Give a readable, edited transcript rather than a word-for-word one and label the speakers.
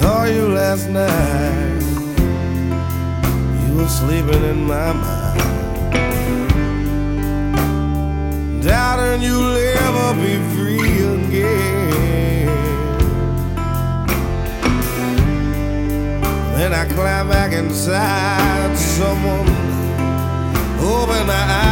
Speaker 1: Saw you last night, you were sleeping in my mind, doubting you'll ever be free again. Then I climb back inside, someone open my eyes.